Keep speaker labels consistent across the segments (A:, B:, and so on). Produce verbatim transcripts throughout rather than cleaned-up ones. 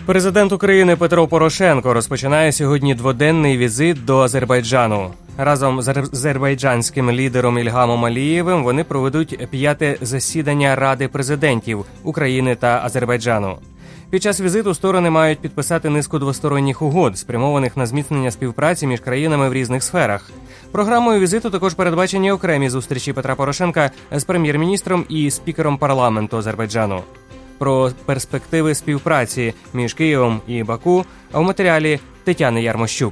A: Президент України Петро Порошенко розпочинає сьогодні дводенний візит до Азербайджану. Разом з азербайджанським лідером Ільгамом Алієвим вони проведуть п'яте засідання Ради президентів України та Азербайджану. Під час візиту сторони мають підписати низку двосторонніх угод, спрямованих на зміцнення співпраці між країнами в різних сферах. Програмою візиту також передбачені окремі зустрічі Петра Порошенка з прем'єр-міністром і спікером парламенту Азербайджану. Про перспективи співпраці між Києвом і Баку в матеріалі Тетяни Ярмощук.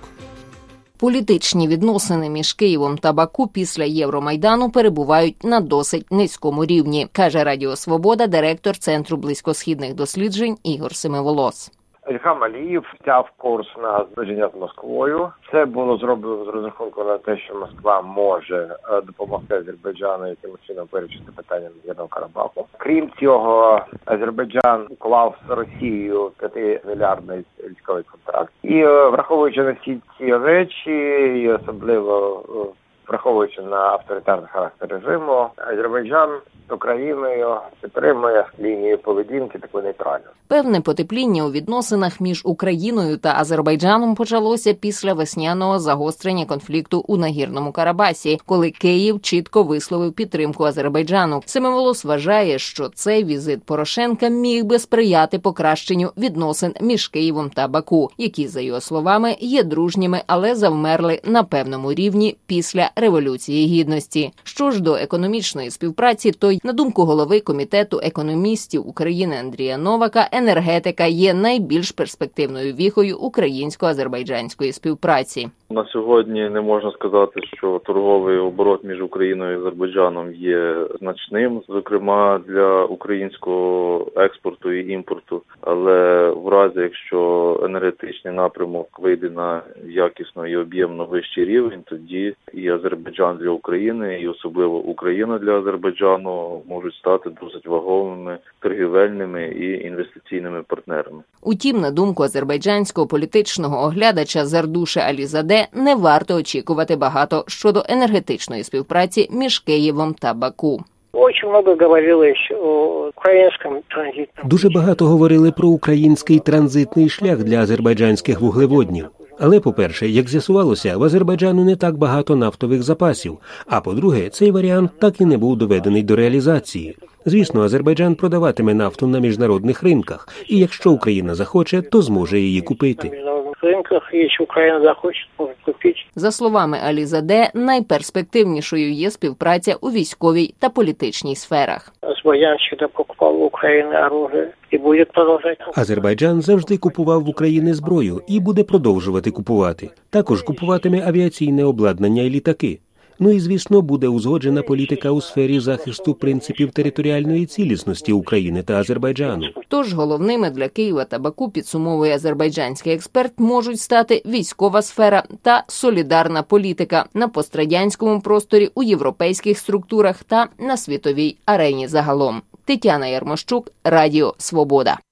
B: Політичні відносини між Києвом та Баку після Євромайдану перебувають на досить низькому рівні, каже Радіо Свобода директор Центру близькосхідних досліджень Ігор Семиволос.
C: Ільгам Алієв взяв курс на зближення з Москвою. Це було зроблено з розрахунку на те, що Москва може допомогти Азербайджану якимось чином вирішити питання Нагірного Карабаху. Крім цього, Азербайджан уклав з Росією п'ятимільярдний військовий контракт. І враховуючи на всі ці речі, і особливо враховуючи на авторитарний характер режиму, Азербайджан з Україною підтримує лінію поведінки таку нейтральну.
B: Певне потепління у відносинах між Україною та Азербайджаном почалося після весняного загострення конфлікту у Нагірному Карабасі, коли Київ чітко висловив підтримку Азербайджану. Семиволос вважає, що цей візит Порошенка міг би сприяти покращенню відносин між Києвом та Баку, які, за його словами, є дружніми, але завмерли на певному рівні після Революції Гідності. Що ж до економічної співпраці, то, на думку голови Комітету економістів України Андрія Новака, енергетика є найбільш перспективною віхою українсько-азербайджанської співпраці.
D: На сьогодні не можна сказати, що торговий оборот між Україною і Азербайджаном є значним, зокрема для українського експорту і імпорту. Але в разі, якщо енергетичний напрямок вийде на якісно і об'ємно вищий рівень, тоді і Азербайджан для України, і особливо Україна для Азербайджану можуть стати досить вагомими торгівельними і інвестиційними партнерами.
B: Утім, на думку азербайджанського політичного оглядача Зардуша Алізаде, не варто очікувати багато щодо енергетичної співпраці між Києвом та Баку.
E: Дуже багато говорили про український транзитний шлях для азербайджанських вуглеводнів. Але, по-перше, як з'ясувалося, в Азербайджану не так багато нафтових запасів, а по-друге, цей варіант так і не був доведений до реалізації. Звісно, Азербайджан продаватиме нафту на міжнародних ринках, і якщо Україна захоче, то зможе її купити.
B: За словами Алізаде, найперспективнішою є співпраця у військовій та політичній сферах.
E: Азербайджан завжди купував в Україні зброю і буде продовжувати купувати. Також купуватиме авіаційне обладнання і літаки. Ну і, звісно, буде узгоджена політика у сфері захисту принципів територіальної цілісності України та Азербайджану.
B: Тож головними для Києва та Баку, підсумовує азербайджанський експерт, можуть стати військова сфера та солідарна політика на пострадянському просторі, у європейських структурах та на світовій арені загалом. Тетяна Ярмощук, Радіо Свобода.